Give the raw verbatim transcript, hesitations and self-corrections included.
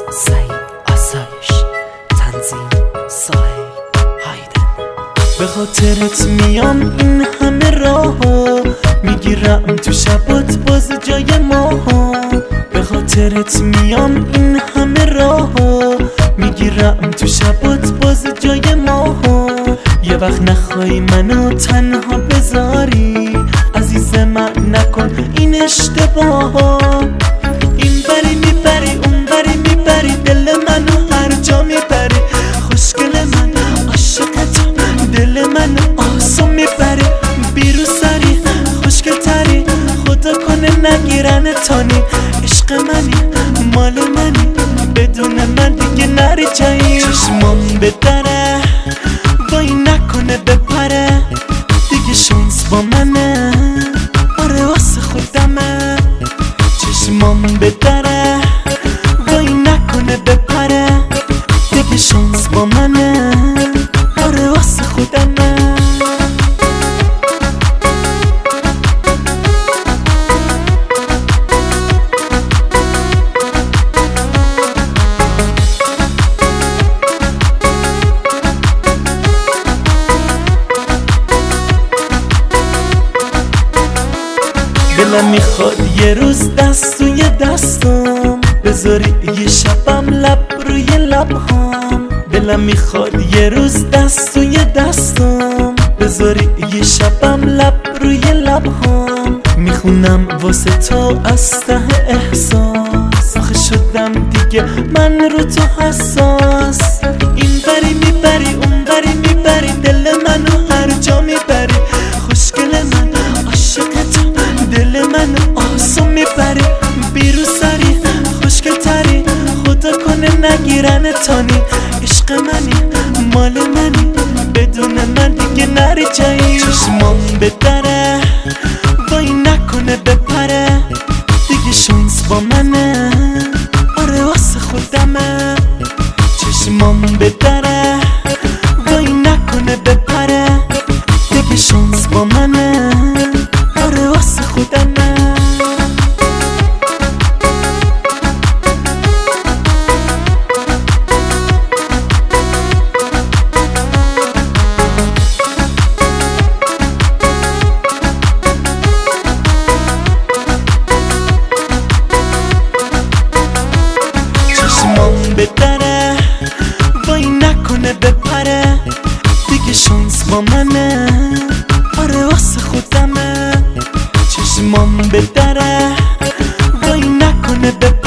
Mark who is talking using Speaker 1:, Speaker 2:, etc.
Speaker 1: سعید آسایش تنظیم ساحل هایدن.
Speaker 2: به خاطرت میام این همه راهو، میگیرم تو شبات باز جای ماها. به خاطرت میام این همه راهو، میگیرم تو شبات باز جای ماها. یه وقت نخوای منو تنها بذاری، عزیز من نکن این اشتباها. این بری میبری اون بری میبری، دل منو هر جا میبری. خوشگل من عاشقتم، دل منو آسون میبری. بیرو سری خوشگل تری، خدا کنه نگیرن تانی. عشق منی مال منی، بدون من دیگه نری جایی. چشمام به دره وای نکنه بپره، دیگه شانس با منه، آره واسه خودمه. چشمام به دره وای نکنه بپره، دیگه شانس با منه، آره واسه خودمه. دلم میخواد یه روز دست توی دستم بذاری، یه شبم لب روی لبهام. دلم میخواد یه روز دست توی دستم بذاری، یه شبم لب روی لبهام. میخونم واسه تو از ته احساس، آخه شدم دیگه من رو تو حساس. این بری میبری اون بری میبری، دل منو هر جا میبری. خوشگل من عاشقتم، دل منو آسون میبری. بیرو سری خوشگل تری، خدا کنه نگیرن تانی. عشق منی مال منی، بدون من دیگه نری جایی. چشمام به دره وای نکنه بپره، دیگه شانس با منه، آره واسه خودمه. چشمام به دره وای نکنه بپره، دیگه شانس با منه، آره واسه خودمه. چشمام به دره وای نکنه بپره، دیگه شانس با منه، آره واسه خودمه. چشمام به دره وای نکنه بپره،